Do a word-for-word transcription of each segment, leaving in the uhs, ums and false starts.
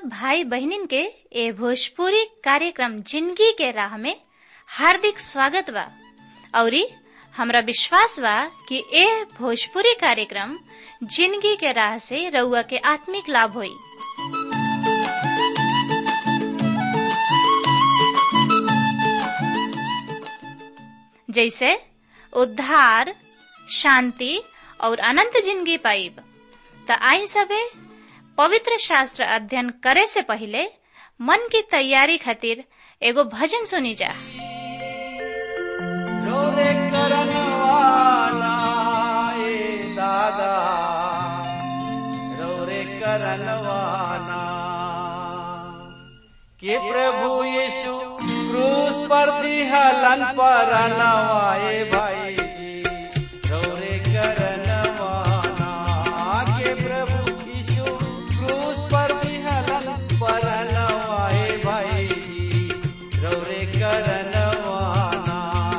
सब भाई बहनिन के ए भोजपुरी कार्यक्रम जिंदगी के राह में हार्दिक स्वागत बा। औरी हमरा विश्वास बा कि ए भोजपुरी कार्यक्रम जिंदगी के राह से रउआ के आत्मिक लाभ होई। जैसे उद्धार, शांति और अनंत जिंदगी पाइब। त आई सबे पवित्र शास्त्र अध्ययन करे से पहले मन की तैयारी खातिर एगो भजन सुनी जा। रोरे करनवाना ए दादा, रोरे करनवाना के प्रभु यीशु क्रूस पर दिहलन परनवाए भाई जी, रोरे करनवाना के प्रभु यीशु क्रूस पर दिहलन परनवाए भाई जी, रोरे करनवाना।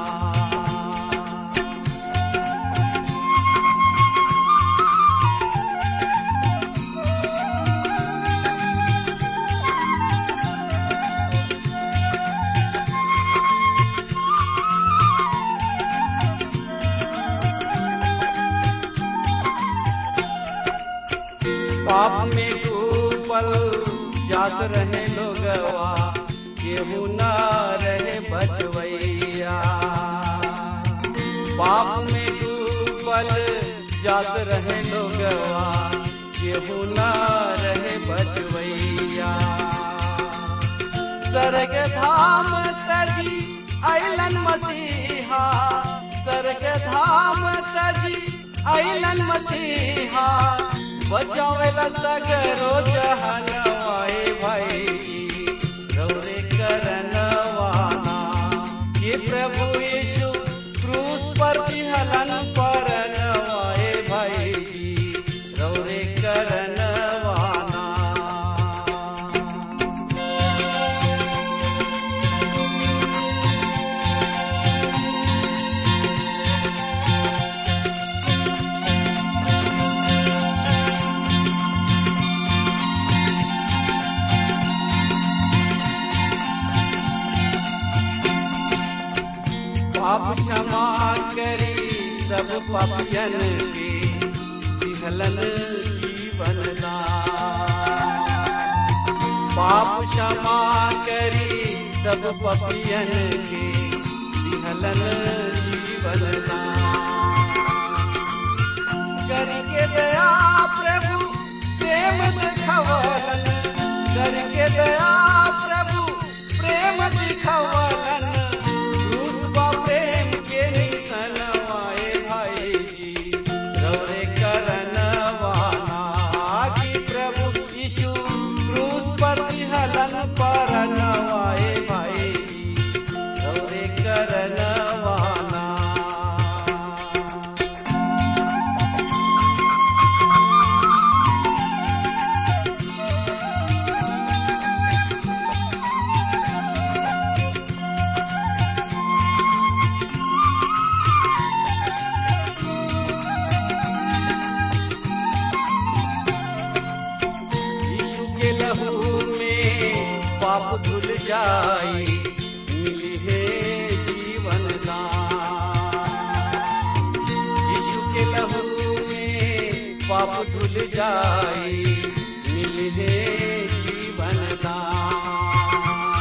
पाप में डूबल जात रहे लोगवा, केहू ना रहे बचवैया। पाप में डूबल जात रहे लोगवा, केहू ना रहे बचवैया। स्वर्ग धाम तजी अइलन मसीहा, स्वर्ग धाम तजी अइलन मसीहा, बचावेला सगरो जहनवाए भाई, रौरे करनवाना ये प्रभु यीशु क्रूस पर दिहलन परनवाए भाई, रौरे करनवाना। पाप क्षमा करी सब पापियन के, दिहलन जीवन दान। पाप क्षमा करी सब पापियन के, दिहलन जीवन दान। करके दया प्रभु प्रेम दिखवलन, करके दया प्रभु प्रेम दिखवलन, प्रेम के निसनवाए भाई जी, रौरे करनवाना कि प्रभु यीशु क्रूस पर दिहलन परनवाए भाई जी, रौरे करनवाना। पाप धुल जाई, मिली है जीवन दान। यीशु के लहू में पाप धुल जाई, मिली है जीवन दान।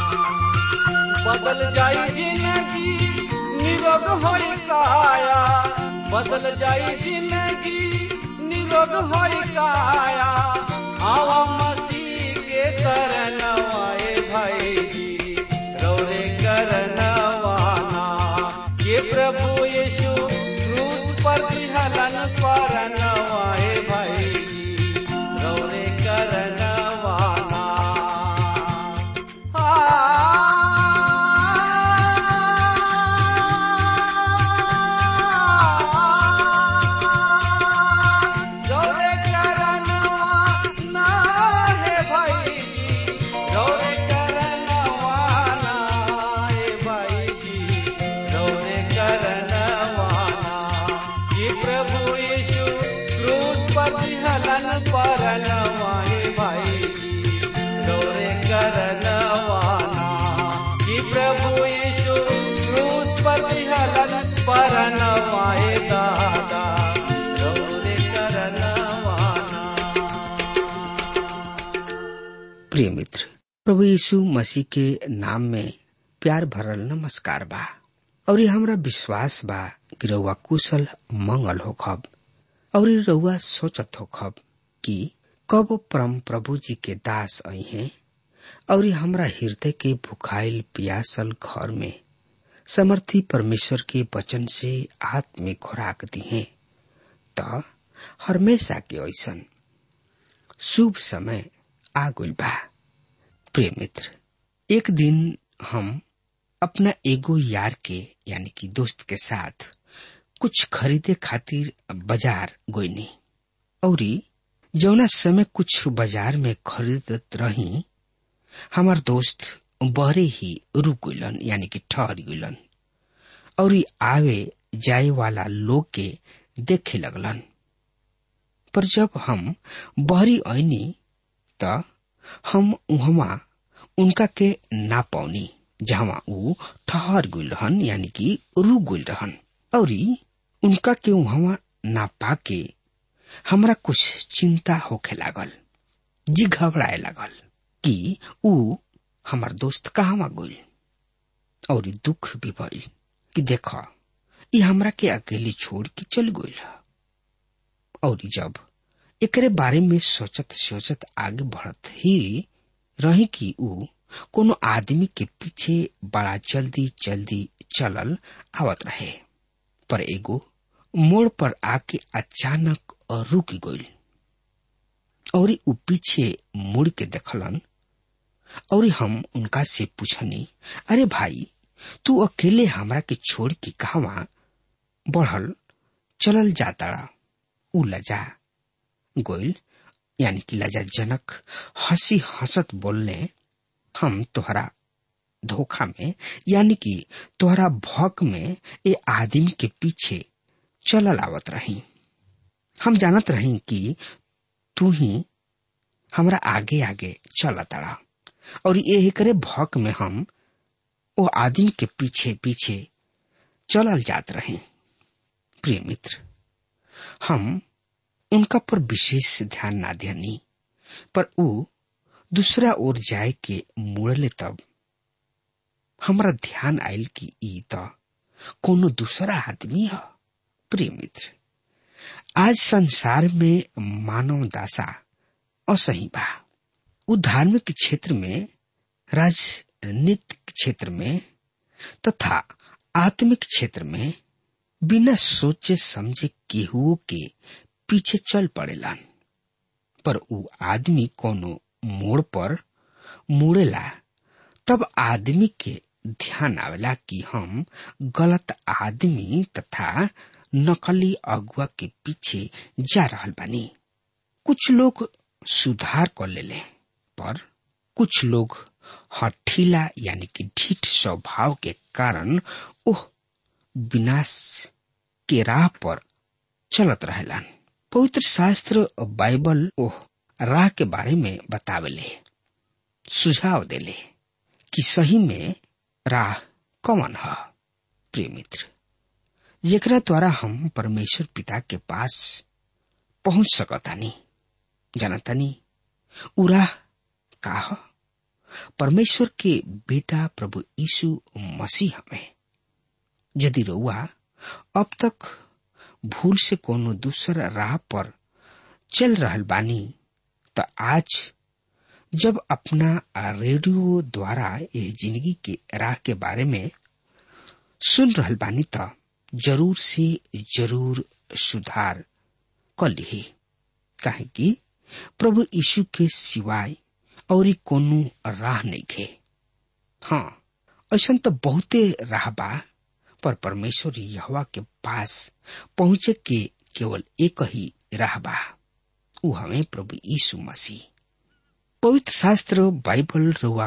बदल जाई जिंदगी निरोग होई काया, बदल जाई जिंदगी निरोग होई काया। आवा मसीह के शरणवाए भाई जी, रौरे करनवाना ये प्रभु यीशु क्रूस पर दिहलन परनवाए भाई जी, रौरे करनवाना। रौरे करनवाना प्रिय मित्र, प्रभु यीशु मसीह के नाम में प्यार भरल नमस्कार बा और ये हमरा विश्वास बा कि रउआ कुशल मंगल होखब और रउआ सोचत होखब कि कब परम प्रभु जी के दास आई हैं और हमरा हृदय के भुखाइल प्यासल घर में समर्थी परमेश्वर के वचन से आत्मिक खुराक दी है। तो हमेशा के ऐसन शुभ समय आ गइल बा। प्रिय मित्र, एक दिन हम अपना एगो यार के यानी कि दोस्त के साथ कुछ खरीदे खातिर बाजार गइनी और जौना समय कुछ बाजार में खरीदत रही, हमार दोस्त बहरे ही रुक गइलन यानी कि ठहर गइलन और आवे जाए वाला लोग के देखे लगलन। पर जब हम बहरी आईनी त हम उहवा उनका के ना पाउनी जहाँ ऊ ठहर गइल रहन यानी कि रुक गइल रहन और उनका के उहवा ना पाके हमरा कुछ चिंता होखे लागल, जी घबराए लागल कि ऊ हमार दोस्त कहवा गइल और दुख भी भइल कि देखा ये हमरा के अकेले छोड़ के चल गइल। और जब एकरे बारे में सोचत सोचत आगे बढ़त ही रही कि ऊ कोनो आदमी के पीछे बड़ा जल्दी जल्दी चलल आवत रहे, पर एगो मोड़ पर आके अचानक रुक गइल और ऊ पीछे मुड़ के देखलन और हम उनका से पूछनी, अरे भाई, तू अकेले हमरा के छोड़ के कहवा बढ़ल चलल जाता? ऊ लजा गोइल यानी कि लजाजनक हंसी हंसत बोलने, हम तोहरा धोखा में यानी कि तोहरा भौक में ए आदमी के पीछे चलल आवत रही। हम जानत रही कि तू ही हमरा आगे आगे चलता और ये करे भौक में हम वो आदमी के पीछे पीछे चलल जात रहे। प्रिय मित्र, हम उनका पर विशेष ध्यान ना देनी, पर ऊ दूसरा ओर जाए के मुड़ले तब हमरा ध्यान आयल कि ई तो कोनो दूसरा आदमी है। प्रिय मित्र, आज संसार में मानव दशा असही बा। ऊ धार्मिक क्षेत्र में, राजनीतिक क्षेत्र में तथा आत्मिक क्षेत्र में बिना सोचे समझे केहू के पीछे चल पड़ेला। पर ऊ आदमी कोनो मोड़ पर मुड़ेला तब आदमी के ध्यान आवेला कि हम गलत आदमी तथा नकली अगुआ के पीछे जा रहल बानी। कुछ लोग सुधार कर लेले, पर कुछ लोग हठीला यानी कि ढीठ स्वभाव के कारण ओह विनाश के राह पर चलत रहेलन। पवित्र शास्त्र बाइबल ओह राह के बारे में बतावेले, सुझाव देले कि सही में राह कौन है। प्रिय मित्र, जेकरा द्वारा हम परमेश्वर पिता के पास पहुंच सकतानी, जानतानी उ राह का है? परमेश्वर के बेटा प्रभु यीशु मसीह हमें। यदि रउआ अब तक भूल से कोनो दूसरा राह पर चल रहल बानी, तो आज जब अपना रेडियो द्वारा ये जिंदगी के राह के बारे में सुन रहल बानी, तो जरूर से जरूर सुधार कर ली, काहे कि प्रभु यीशु के सिवाय और कोनो राह नहीं खे। हाँ, ऐसा तो बहुते राह बा, पर परमेश्वर यहोवा के पास पहुंचे के केवल एक ही राह बा, ऊ हमें प्रभु यीशु मसीह। पवित्र शास्त्र बाइबल रुआ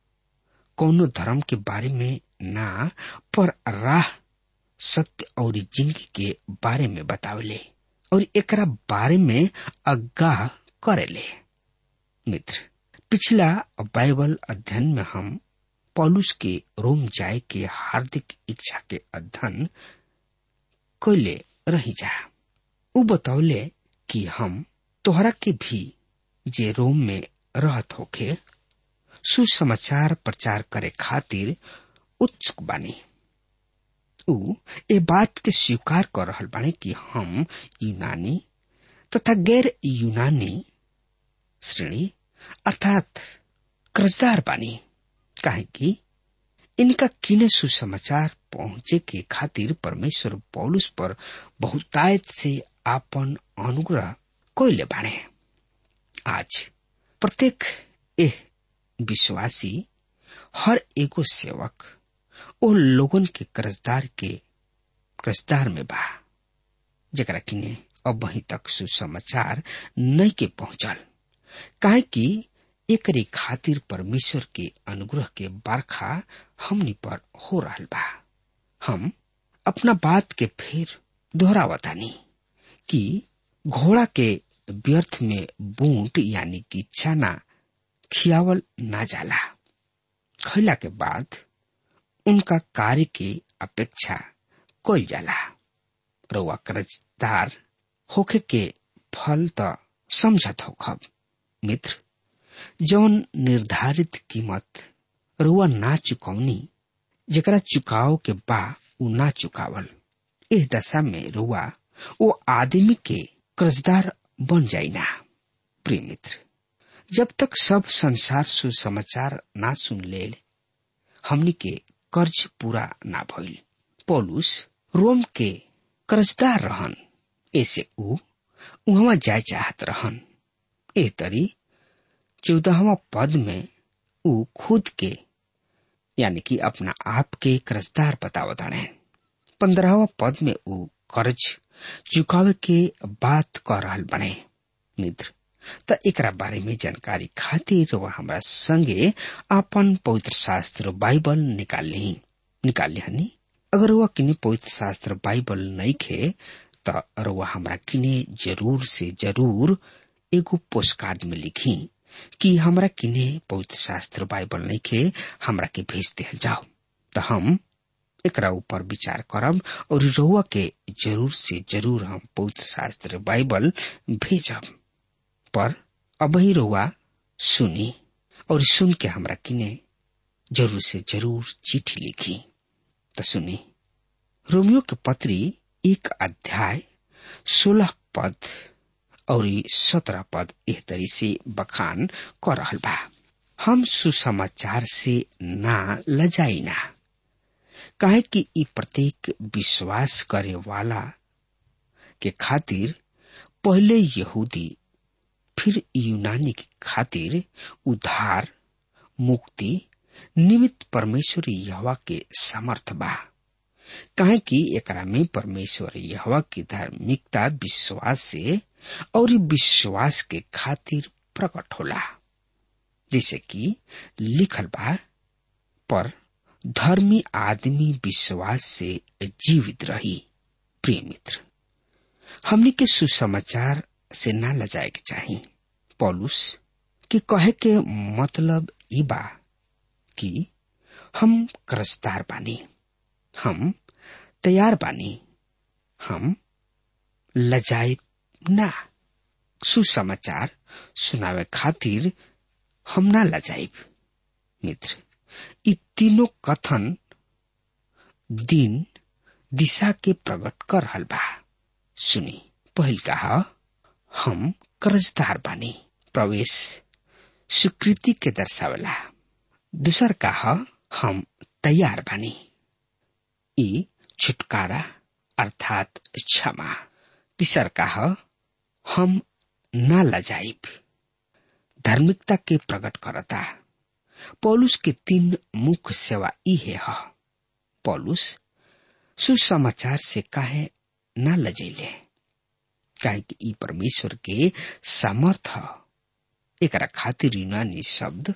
कोनो धर्म के बारे में ना, पर राह, सत्य और जिंदगी के बारे में बतावले और एकरा बारे में आगाह करेले। मित्र, पिछला बाइबल अध्ययन में हम पौलुस के रोम जाए के हार्दिक इच्छा के अध्ययन कैले रही जा। उ बतौले कि हम तोहरा के भी जे रोम में रहत होके सुसमाचार प्रचार करे खातिर उत्सुक बानी। ऊ ए बात के स्वीकार कर रहल बानी कि हम यूनानी तथा गैर यूनानी श्रेणी अर्थात कर्जदार बानी, काहे कि इनका किने सुसमाचार पहुंचे के खातिर परमेश्वर पौलुस पर बहुतायत से आपन अनुग्रह कोइले बाने। आज प्रत्येक एह विश्वासी हर एगो सेवक ओ लोगन के कर्जदार के कर्जदार में बा जेकरा किने अब वहीं तक सुसमाचार नहीं के पहुंचल, काहे कि एकरे खातिर परमेश्वर के अनुग्रह के बरखा हमनी पर हो रहल बा। हम अपना बात के फिर दोहरावतानी कि घोड़ा के व्यर्थ में बूंट यानी कि चना खियावल ना जाला। खैला के बाद उनका कार्य के अपेक्षा कोई जाला। रउआ कर्जदार होखे के फल त समझत होखब मित्र, जौन निर्धारित कीमत रुआ ना चुकौनी जेकरा चुकाव के बा उ ना चुकावल, इस दशा में रुआ वो आदमी के कर्जदार बन जाई ना। प्रिय मित्र, जब तक सब संसार सुसमाचार ना सुन ले हमनी के कर्ज पूरा ना भइल। पौलुस रोम के कर्जदार रहन, ऐसे ऊ उहवा जाय चाहत रहन। ए तरी चौदहवा पद में ऊ खुद के यानी कि अपना आप के कर्जदार बतावत हड़े। पंद्रहवा पद में ऊ कर्ज चुकावे के बात कर रहल बने। मित्र, त एकरा बारे में जानकारी खातिर वह हमरा संगे अपन पवित्र शास्त्र बाइबल निकाल ली निकाल लिहनी। अगर वह किने पवित्र शास्त्र बाइबल नहीं खे त वह हमरा किने जरूर से जरूर एगो पोस्ट कार्ड में लिखी कि हमरा किने पवित्र शास्त्र बाइबल नहीं खे, हमरा के भेज दे जाओ, तो हम एकरा ऊपर विचार करब और रउआ के जरूर से जरूर हम पवित्र शास्त्र बाइबल भेजब। पर अब ही रउआ सुनी और सुन के हमरा किने जरूर से जरूर चिट्ठी लिखी। तो सुनी, रोमियो के पत्री एक अध्याय सोलह पद और सत्रह पद एह तरी से बखान कर रहल बा। हम सुसमाचार से ना लजाई ना, काहे कि ई प्रत्येक विश्वास करे वाला के खातिर पहले यहूदी फिर यूनानी के खातिर उद्धार मुक्ति निमित्त परमेश्वर यहोवा के समर्थ बा। काहे कि एकरा में परमेश्वर यहोवा की धार्मिकता विश्वास से और विश्वास के खातिर प्रकट होला, जैसे कि लिखल बा, पर धर्मी आदमी विश्वास से जीवित रही। प्रिय मित्र, हमनी के सुसमाचार से ना लजाए के चाहिए। पौलुस के कहे के मतलब ई बा कि हम कर्जदार बानी, हम तैयार बानी, हम लजाए ना। सुसमाचार सुनावे खातिर हम ना लजाइब। मित्र, ई तीनों कथन दिन दिशा के प्रकट कर रहल बा। सुनी, पहल कहा हम कर्जदार बानी, प्रवेश स्वीकृति के दर्शावला। दूसर कहा हम तैयार बानी, ई छुटकारा अर्थात क्षमा। तीसर कहा हम ना लजाइब, धार्मिकता के प्रकट करता। पौलुस के तीन मुख्य सेवा ई है। पौलुस सुसमाचार से काहे ना लजैले, काहे कि ई परमेश्वर के सामर्थ ह। एकरा खातिर यूनानी शब्द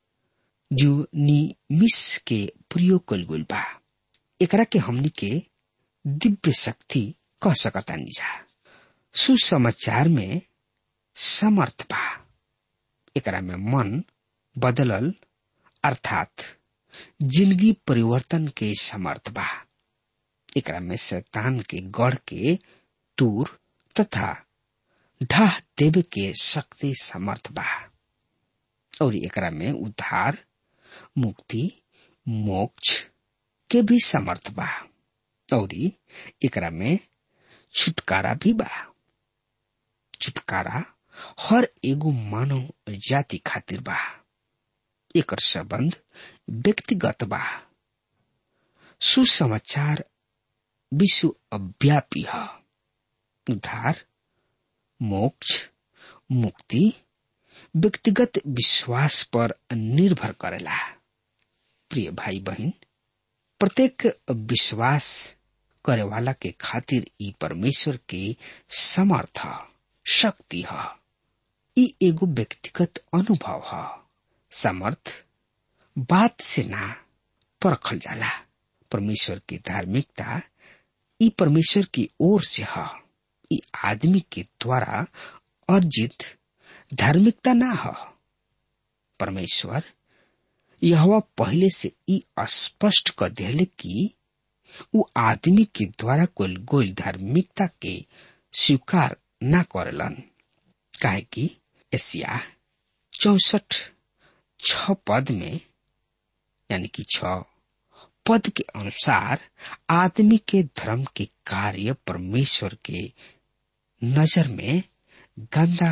यूनिमिस के प्रयोग कइल गइल बा। एकरा के हमनी के दिव्य शक्ति कह सकता निजा। सुसमाचार में समर्थ बा। एकरा में मन बदलल अर्थात जिंदगी परिवर्तन के समर्थ बा। एकरा में शैतान के गढ़ के दूर तथा ढाह देवे के शक्ति समर्थ बा। और एकरा में उद्धार, मुक्ति, मोक्ष के भी समर्थ बा और एकरा में छुटकारा भी बा। छुटकारा हर एगो मानव जाति खातिर बा। एकर संबंध व्यक्तिगत बा। सुसमाचार विश्व व्यापी है। उद्धार, मोक्ष, मुक्ति व्यक्तिगत विश्वास पर निर्भर करेला। प्रिय भाई बहन, प्रत्येक विश्वास करे वाला के खातिर ई परमेश्वर के समर्थ शक्ति है। ई एगो व्यक्तिगत अनुभव है। समर्थ बात से ना परखल जाला। परमेश्वर की धार्मिकता ई परमेश्वर की ओर से है। ई आदमी के द्वारा अर्जित धार्मिकता ना है। परमेश्वर यहोवा पहले से ई स्पष्ट कर दिले कि वो आदमी के द्वारा कोई गोल धार्मिकता के स्वीकार ना करेलन। काहे कि एशिया चौसठ छ पद में यानी कि छ पद के अनुसार आदमी के धर्म के कार्य परमेश्वर के नजर में गंदा,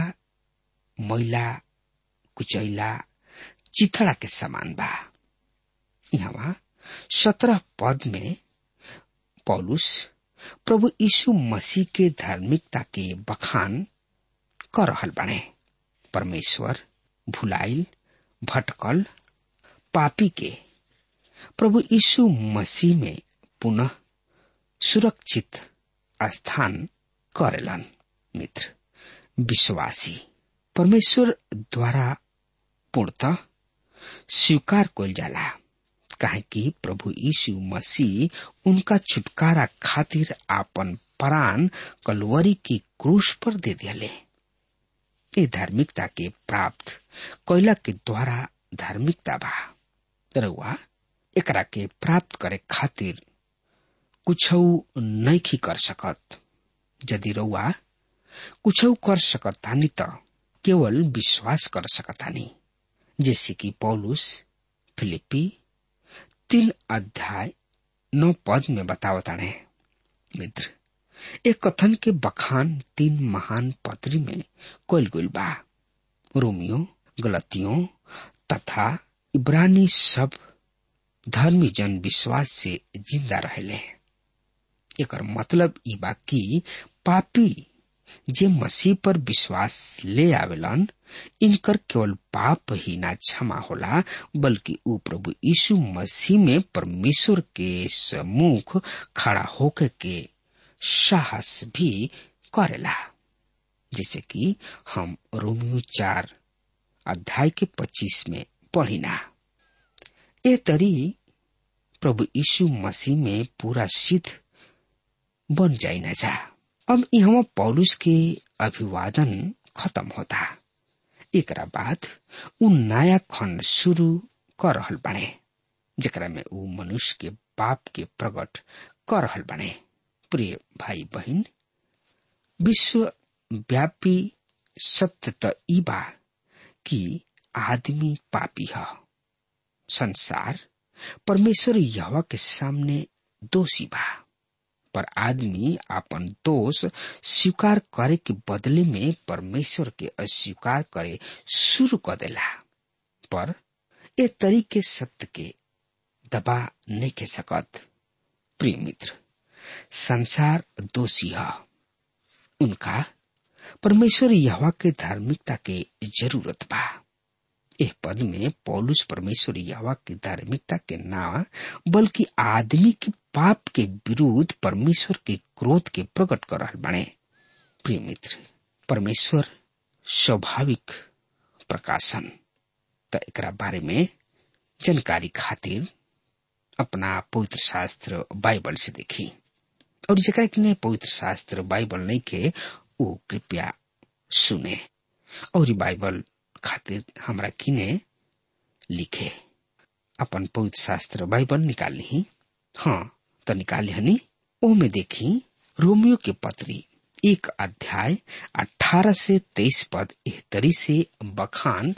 मैला, कुचैला, चिथड़ा के समान बा। यहाँ सत्रह पद में पौलुस प्रभु यीशु मसीह के धार्मिकता के बखान कर रहल बाणे। परमेश्वर भुलाइल, भटकल पापी के प्रभु यीशु मसीह में पुनः सुरक्षित स्थान करेलन। मित्र, विश्वासी परमेश्वर द्वारा पूर्णतः स्वीकार कइल जाला। काहे कि प्रभु यीशु मसीह उनका छुटकारा खातिर आपन प्राण कलवरी की क्रूस पर दे दिले। ये धार्मिकता के प्राप्त कइला के द्वारा धार्मिकता बा। रउआ एकरा के प्राप्त करे खातिर कुछौ नहीं कर सकत। यदि रउआ कुछौ कर सकतानी त केवल विश्वास कर सकतानी। जैसे कि पौलुस फिलिपी तीन अध्याय नौ पद में बतावताने। मित्र, एक कथन के बखान तीन महान पत्री में कइल गइल बा। रोमियो, गलतियों तथा इब्रानी सब धर्मी जन विश्वास से जिंदा रहेले। एकर मतलब ई बा कि पापी जे मसीह पर विश्वास ले आवेलन, इनकर केवल पाप ही ना क्षमा होला, बल्कि ऊ प्रभु यीशु मसीह में परमेश्वर के सम्मुख खड़ा होके के साहस भी करेला। जैसे कि हम रोमियो चार अध्याय के पच्चीस में पढ़िना। ए तरी प्रभु यीशु मसीह में पूरा सिद्ध बन जाई ना जा। अब यहाँ पौलुस के अभिवादन खत्म होता। एकरा बाद उ नया खंड शुरू कर रहल बने, जेकरा में उ मनुष्य के पाप के प्रकट कर रहल बने। प्रिय भाई बहन, विश्व व्यापी सत्य त ई बा कि आदमी पापी है। संसार परमेश्वर यहोवा के सामने दोषी बा, पर आदमी अपन दोष स्वीकार करे के बदले में परमेश्वर के अस्वीकार करे शुरू कर देला। पर ए तरीके सत्य के दबा नहीं के सकत। प्रिय मित्र, संसार दोषी है। उनका परमेश्वर यहोवा के धार्मिकता के जरूरत बा। इस पद में पौलुस परमेश्वर यहोवा की धार्मिकता के ना बल्कि आदमी के पाप के विरुद्ध परमेश्वर के क्रोध के प्रकट कर रहल बने। प्रिय मित्र, परमेश्वर स्वाभाविक प्रकाशन त एकरा बारे में जानकारी खातिर अपना पवित्र शास्त्र बाइबल से देखी, और जेकरा के पवित्र शास्त्र बाइबल नहीं के वो कृपया सुने और बाइबल खातिर हमरा किने लिखे। अपन पवित्र शास्त्र बाइबल निकाल ली। हाँ तो निकाल हनी। ओ में देखी रोमियो के पत्री एक अध्याय अठारह से तेईस पद एह तरी से बखान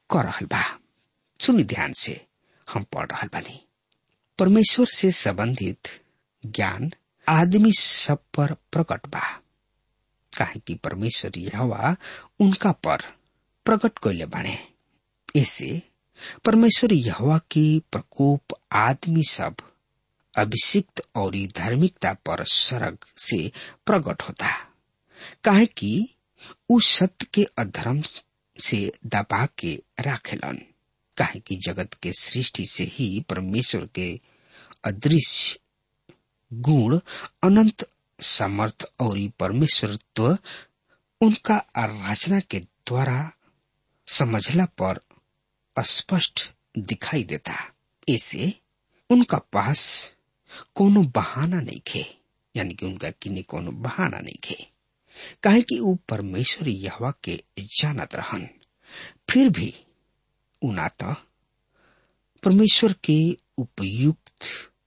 कर रहल बा। सुनी ध्यान से, हम पढ़ रहल बानी। परमेश्वर से संबंधित ज्ञान आदमी सब पर प्रकट बा, काहे कि परमेश्वर यहोवा उनका पर प्रकट कइले बाणे। ऐसे परमेश्वर यहोवा की प्रकोप आदमी सब अभिषिक्त और धार्मिकता पर स्वर्ग से प्रकट होता, काहे कि उ सत्य के अधर्म से दबा के राखेलन। काहे कि जगत के सृष्टि से ही परमेश्वर के अदृश्य गुण, अनंत समर्थ और परमेश्वरत्व उनका रचना के द्वारा समझला पर स्पष्ट दिखाई देता। ऐसे उनका पास कोनो बहाना नहीं खे, यानी कि उनका किन्ने कोनो बहाना नहीं खे, काहे कि उ परमेश्वर यहोवा के जानत रहन। फिर भी उना तो परमेश्वर के उपयुक्त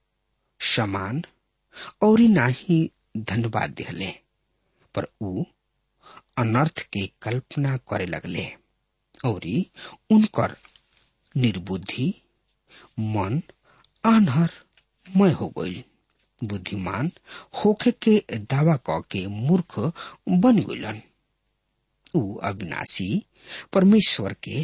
समान और ना ही धन्यवाद दिहले, पर उ अनर्थ के कल्पना करे लगले और उनकर निर्बुद्धि मन अनहर मय हो गई। बुद्धिमान होके के दावा क के मूर्ख बन गइलन। उ अविनाशी परमेश्वर के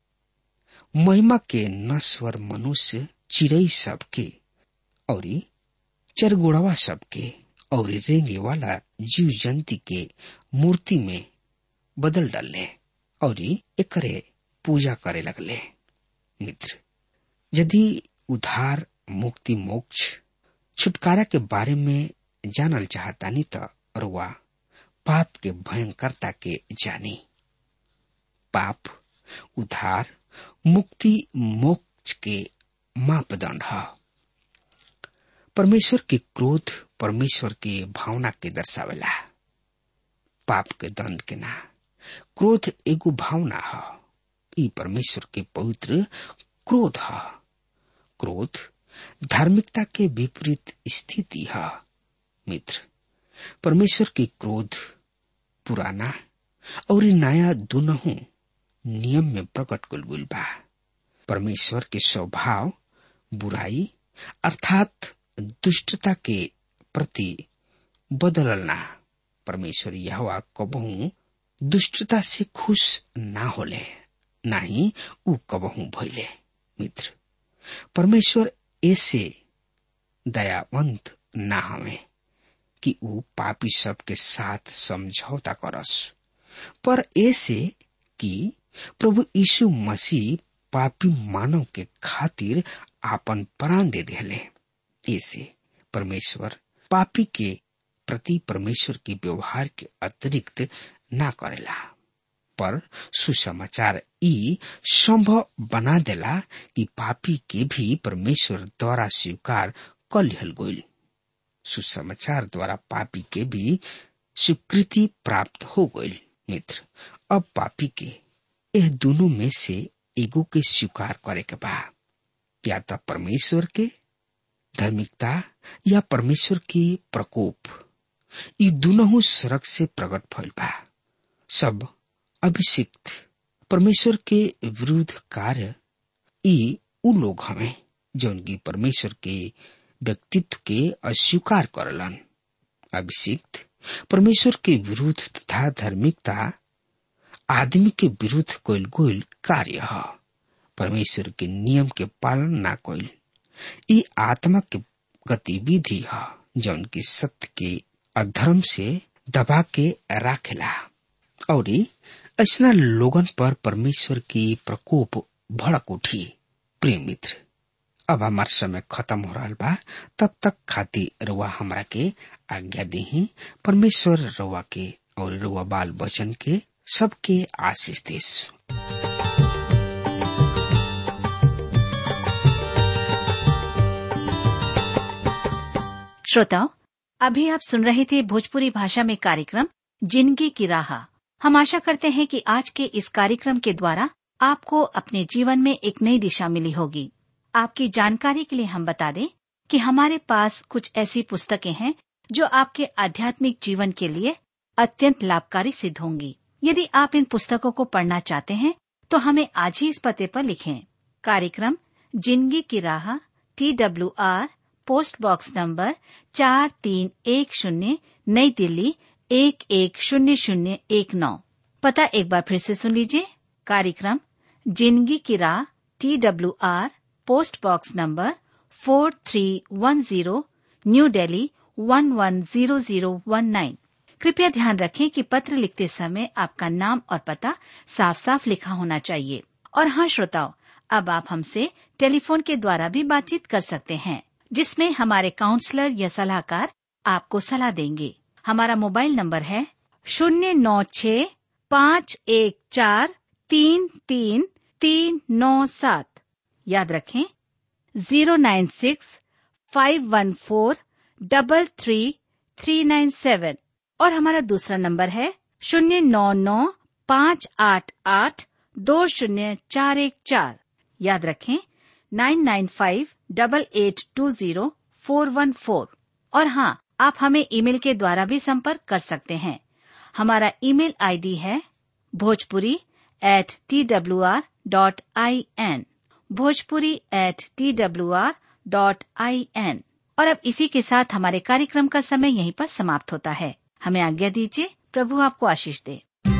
महिमा के नश्वर मनुष्य, चिड़ई सबके और चरगुड़वा सबके और रेंगे वाला जीव जंतु के मूर्ति में बदल डाले और एकरे पूजा करे लगले। मित्र, यदि उद्धार, मुक्ति, मोक्ष, छुटकारा के बारे में जानल चाहतानी त रुआ पाप के भयंकरता के जानी। पाप उद्धार, मुक्ति, मोक्ष के मापदंड है। परमेश्वर के क्रोध परमेश्वर के भावना के दर्शावेला। पाप के दंड के ना, क्रोध एगो भावना है। ई परमेश्वर के पवित्र क्रोध है। क्रोध धार्मिकता के विपरीत स्थिति है। मित्र, परमेश्वर के क्रोध पुराना और नया दोनों नियम में प्रकट कइल गइल बा। परमेश्वर के स्वभाव बुराई अर्थात दुष्टता के प्रति बदलल ना। परमेश्वर यहोवा कबहू दुष्टता से खुश ना होले, ना ही उ कबहू भइले। मित्र, परमेश्वर ऐसे दयावंत ना हवे कि उ पापी सब के साथ समझौता करस, पर ऐसे कि प्रभु यीशु मसीह पापी मानव के खातिर आपन प्राण दे दिले। ऐसे परमेश्वर पापी के प्रति परमेश्वर के व्यवहार के अतिरिक्त ना करेला, पर सुसमाचार ई संभव बना देला कि पापी के भी परमेश्वर द्वारा स्वीकार कर लिहल गइल। सुसमाचार द्वारा पापी के भी स्वीकृति प्राप्त हो गइल। मित्र, अब पापी के यह दोनों में से एगो के स्वीकार करे के बा, या तो परमेश्वर के धार्मिकता या परमेश्वर के प्रकोप। ये दोनों सड़क से प्रकट भइल बा। सब अभिषिक्त परमेश्वर के विरुद्ध कार्य ई उ लोग हमें जौन की परमेश्वर के व्यक्तित्व के अस्वीकार करलन। अभिषिक्त परमेश्वर के विरुद्ध तथा धार्मिकता आदमी के विरुद्ध कइल गइल कार्य है। परमेश्वर के नियम के पालन ना कइल ई आत्मा के गतिविधि है जौन की सत्य के अधर्म से दबा के राखेला और ऐसा लोगन पर परमेश्वर की प्रकोप भड़क उठी। प्रिय मित्र, अब हमार समय खत्म हो रहा बा, तब तक खातिर रुआ हमरा के आज्ञा देही। परमेश्वर रुआ के और रुआ बाल बचन के सबके आशीष देस। श्रोताओ, अभी आप सुन रहे थे भोजपुरी भाषा में कार्यक्रम जिंदगी की राह। हम आशा करते हैं कि आज के इस कार्यक्रम के द्वारा आपको अपने जीवन में एक नई दिशा मिली होगी। आपकी जानकारी के लिए हम बता दें कि हमारे पास कुछ ऐसी पुस्तकें हैं जो आपके आध्यात्मिक जीवन के लिए अत्यंत लाभकारी सिद्ध होंगी। यदि आप इन पुस्तकों को पढ़ना चाहते हैं तो हमें आज ही इस पते पर लिखें। कार्यक्रम जिंदगी की राह, T W R, post box number चार तीन एक शून्य, नई दिल्ली एक एक शून्य शून्य एक नौ। पता एक बार फिर से सुन लीजिए। कार्यक्रम जिंदगी की राह, T W R, post box number four three one zero, new Delhi one one zero zero one nine. कृपया ध्यान रखें कि पत्र लिखते समय आपका नाम और पता साफ साफ लिखा होना चाहिए। और हाँ श्रोताओ, अब आप हमसे टेलीफोन के द्वारा भी बातचीत कर सकते हैं, जिसमें हमारे काउंसलर या सलाहकार आपको सलाह देंगे। हमारा मोबाइल नंबर है शून्य नौ छ पाँच एक चार तीन तीन तीन नौ सात। याद रखें zero nine six five one four double three three nine seven. और हमारा दूसरा नंबर है शून्य नौ नौ पाँच आठ आठ दो शून्य चार एक चार। याद रखें nine nine five double eight two zero four one four. और हाँ, आप हमें ईमेल के द्वारा भी संपर्क कर सकते हैं। हमारा ईमेल आईडी है Bhojpuri at T W R dot I N, Bhojpuri at T W R dot I N. और अब इसी के साथ हमारे कार्यक्रम का समय यहीं पर समाप्त होता है। हमें आज्ञा दीजिए। प्रभु आपको आशीष दे।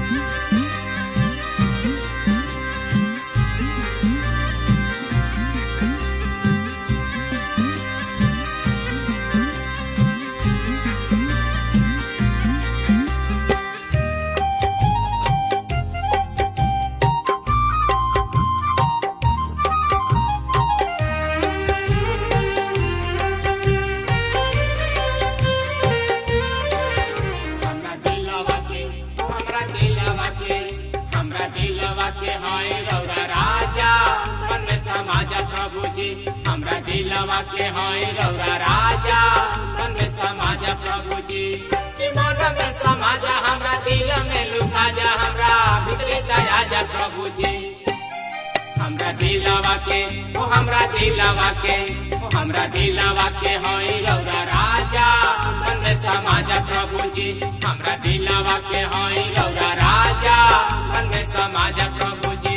हमरा दिलवा के होई रौरा राजा, मन में समाजा प्रभु जी। कि मन में समाजा हमरा दिल में लुका जा, हमरा भीतरी दया जा प्रभु जी। हमरा दिलवा के ओ हमरा दिलवा के ओ हमरा दिलवा के होई रौरा राजा, मन में समाजा प्रभु जी। हमरा दिलवा के होई रौरा राजा, मन में समाजा प्रभु जी।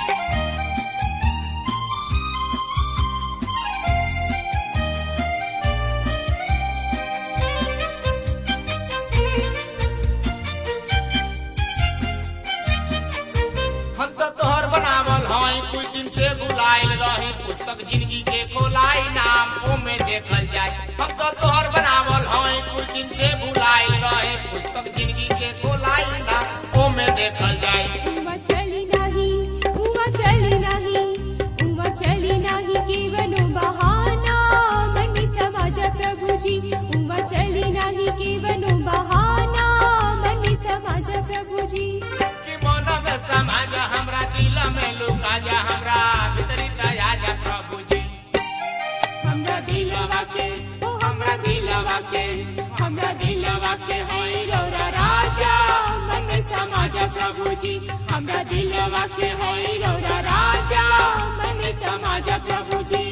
कुछ दिन से बुलाइल रही, पुस्तक जिंदगी के खोलाई नाम ओमे देखल जाए। हम तो तोहर बनावल हैं, कुछ दिन से बुलाइल रही, पुस्तक जिंदगी के खोलाई नाम ओमे देखल जाए। उमा चली नहीं, उमा चली नहीं, उमा चली नहीं केवल बहाना, मन समाजा प्रभु जी। उमा चली नहीं केवल बहाना, मन समाजा प्रभु जी। समाजा हमरा दिल में लुका जा, हमरा भीतरी दया जा प्रभु जी। हमरा दिलवा के ओ हमरा दिलवा के हमरा दिलवा के होई रौरा राजा, मन में समाजा प्रभु जी। हमरा दिलवा के होई रौरा राजा, मन में समाजा प्रभु जी।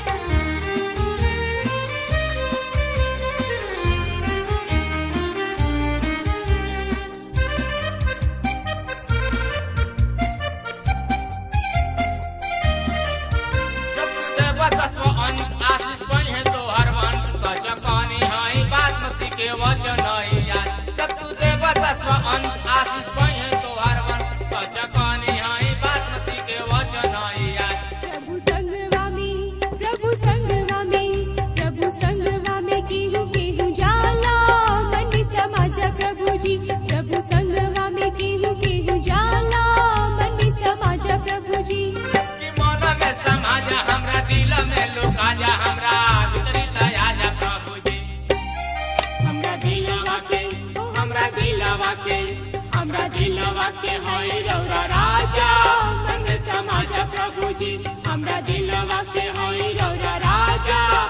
के वचन याद जब तू देव तस्व अंश आशीष पहे तो हर वन सच कहानी है बासमती के वचन याद। प्रभु संगवा में प्रभु संगवा में प्रभु संगवा में केहू केहू जाला, मन समाजा प्रभु जी। प्रभु संगवा में केहू केहू जाला, मन समाजा प्रभु जी। कि मन में समाजा हमरा दिल में लुका जा, हमरा भीतरी दया जा प्रभु जी। हमरा दिलवा के हमरा दिलवा के होई रौरा राजा, मन में समाजा प्रभु जी। हमरा दिलवा के होई रौरा राजा,